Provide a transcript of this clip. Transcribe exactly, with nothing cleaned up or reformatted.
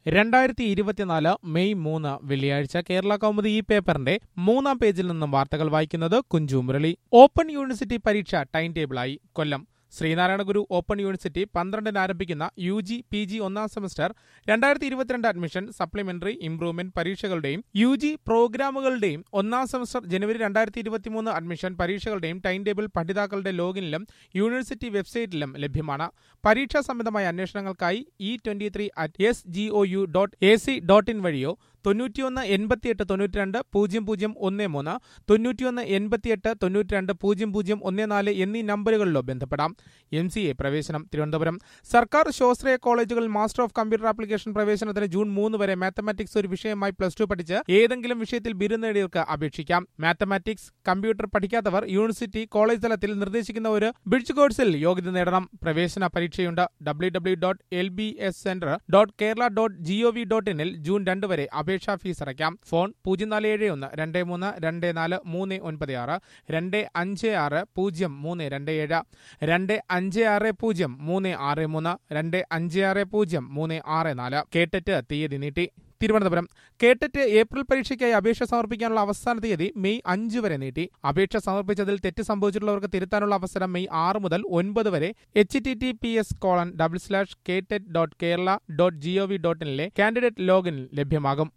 രണ്ടായിരത്തി ഇരുപത്തിനാല് മെയ് മൂന്ന് വെള്ളിയാഴ്ച കേരള കൗമുദി ഈ പേപ്പറിന്റെ മൂന്നാം പേജിൽ നിന്നും വാർത്തകൾ വായിക്കുന്നത് കുഞ്ചു മുരളി. ഓപ്പൺ യൂണിവേഴ്സിറ്റി പരീക്ഷ ടൈം ടേബിളായി. കൊല്ലം ശ്രീനാരായണ ഗുരു ഓപ്പൺ യൂണിവേഴ്സിറ്റി പന്ത്രണ്ടിന് ആരംഭിക്കുന്ന യു ജി പി ജി ഒന്നാം സെമസ്റ്റർ രണ്ടായിരത്തി ഇരുപത്തിരണ്ട് അഡ്മിഷൻ സപ്ലിമെന്ററി ഇംപ്രൂവ്മെന്റ് പരീക്ഷകളുടെയും യു ജി പ്രോഗ്രാമുകളുടെയും ഒന്നാം സെമസ്റ്റർ ജനുവരി രണ്ടായിരത്തി ഇരുപത്തിമൂന്ന് അഡ്മിഷൻ പരീക്ഷകളുടെയും ടൈം ടേബിൾ പഠിതാക്കളുടെ ലോഗിനിലും യൂണിവേഴ്സിറ്റി വെബ്സൈറ്റിലും ലഭ്യമാണ്. പരീക്ഷാ സംബന്ധമായ അന്വേഷണങ്ങൾക്കായി e twenty three at S G O U dot A C dot in വഴിയോ തൊണ്ണൂറ്റിയൊന്ന് എൺപത്തിയെട്ട് തൊണ്ണൂറ്റിരണ്ട് പൂജ്യം പൂജ്യം ഒന്ന് മൂന്ന് തൊണ്ണൂറ്റിയൊന്ന് എൺപത്തിയെട്ട് തൊണ്ണൂറ്റിരണ്ട് പൂജ്യം പൂജ്യം ഒന്ന് നാല് എന്നീ നമ്പറുകളിലോ ബന്ധപ്പെടാം. എം സി എ പ്രവേശനം തിരുവനന്തപുരം സർക്കാർ സ്വാശ്രയ കോളേജുകളിൽ മാസ്റ്റർ ഓഫ് കമ്പ്യൂട്ടർ ആപ്ലിക്കേഷൻ പ്രവേശനത്തിന് ജൂൺ മൂന്ന് വരെ മാത്തമാറ്റിക്സ് ഒരു വിഷയമായി പ്ലസ് ടു പഠിച്ച് ഏതെങ്കിലും വിഷയത്തിൽ ബിരുദം നേടിയവർക്ക് അപേക്ഷിക്കാം. മാത്തമാറ്റിക്സ് കമ്പ്യൂട്ടർ പഠിക്കാത്തവർ യൂണിവേഴ്സിറ്റി കോളേജ് തലത്തിൽ നിർദ്ദേശിക്കുന്ന ഒരു ബ്രിഡ്ജ് കോഴ്സിൽ യോഗ്യത നേടണം. പ്രവേശന പരീക്ഷയുണ്ട്. W W dot L B S centre dot Kerala dot G O V dot ഇനിൽ ജൂൺ രണ്ട് വരെ അപേക്ഷാ ഫീസ് അടയ്ക്കാം. ഫോൺ പൂജ്യം നാല് ഏഴ് ഒന്ന് രണ്ട് മൂന്ന് രണ്ട് നാല് മൂന്ന് ഒൻപത് ആറ് രണ്ട് അഞ്ച് ആറ് പൂജ്യം മൂന്ന് രണ്ട് ഏഴ് രണ്ട് അഞ്ച് ആറ് പൂജ്യം മൂന്ന് ആറ് മൂന്ന് രണ്ട് അഞ്ച് ആറ് പൂജ്യം മൂന്ന് ആറ് നാല്. കേട്ടറ്റ് തീയതി നീട്ടി. തിരുവനന്തപുരം കേട്ടറ്റ് ഏപ്രിൽ പരീക്ഷയ്ക്കായി അപേക്ഷ സമർപ്പിക്കാനുള്ള അവസാന തീയതി മെയ് അഞ്ച് വരെ നീട്ടി. അപേക്ഷ സമർപ്പിച്ചതിൽ തെറ്റ് സംഭവിച്ചിട്ടുള്ളവർക്ക് തിരുത്താനുള്ള അവസരം മെയ് ആറ് മുതൽ ഒൻപത് വരെ H T T P S colon double slash കേട്ടറ്റ് dot Kerala dot G O V dot ഇനിലെ കാൻഡിഡേറ്റ് ലോഗിനിൽ ലഭ്യമാകും.